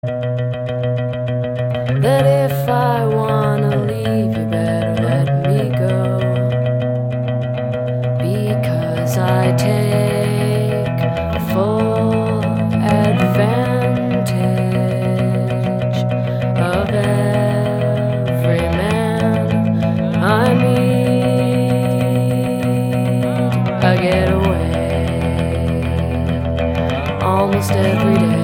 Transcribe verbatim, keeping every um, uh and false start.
That if I wanna leave, you better let me go, because I take full advantage of every man I meet. I get away almost every day.